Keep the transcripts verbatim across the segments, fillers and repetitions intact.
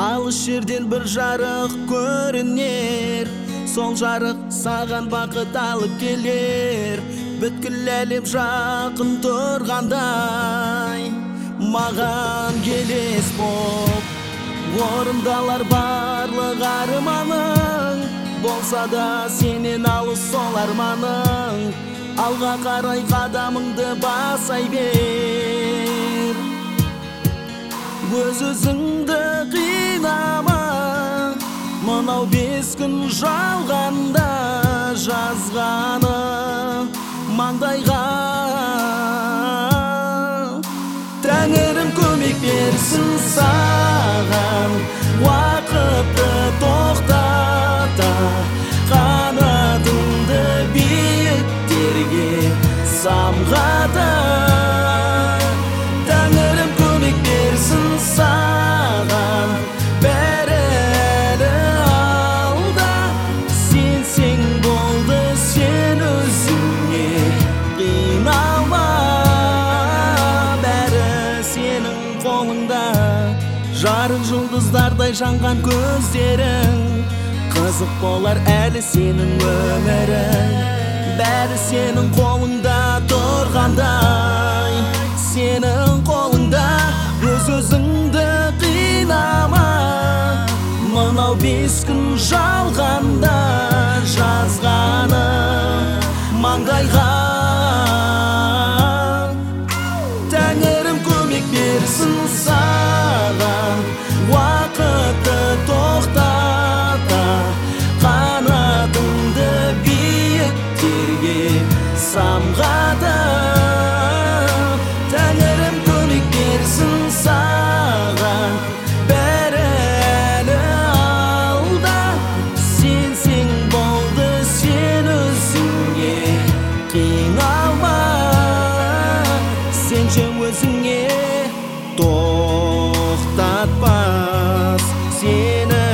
Алыс жерден бір жарық көрінер, сол жарық саған бақыт алып келер. Бүткіл әлем жақын тұрғандай, маған келес боп орындалар барлық арманың. Болса да сенен алыс сол арманың, алға қарай қадамыңды басай бер. Өз өзіңді қинама, мынау бес күн жалғанда жазғаны маңдайға. Тәңірім көмек берсін саған, уақытты тоқтата, қанатыңды биіктерге самғата. Тәңірім көмек берсін саған, бәрі әлі алда. Сенсең болды, сен өзіңе қиналма, бәрі сенің қолыңда. Жарық жұлдыздардай жанған көздерің, қызық болар әлі сенің өмірің. Бәрі сенің қолыңда тұрғандай, сенің қолыңда. Өз өзіңді қинама, мынау бес күн жалғанда жазғаны маңдайға. Тәңірім көмек берсін саған, уақытты тоқтата, қанатыңды биіктерге самғата. Тәңірім көмек берсін саған, бәрі әлі алда. Сенсең болды, сен өзіңе қиналма, сен же өзіңе тоқтатпас сені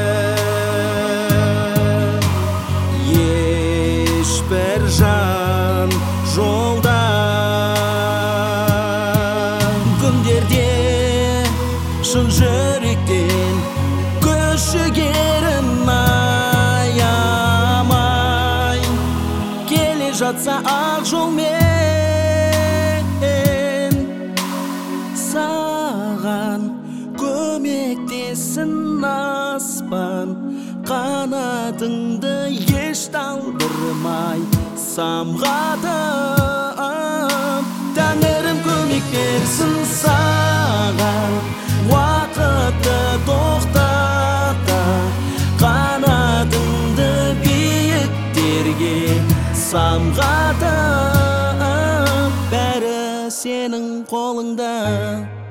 ешбір жан жолда. Күндерде шын жүректен күш жігерін аямай, келе жатса ақ жолмен саған көмектесін аспан. Қанатыңды еш талдырмай самғатып. Тәңірім көмек берсін саған, уақытты тоқтата, қанатыңды биіктерге самғатып. Бәрі сенің қолыңда.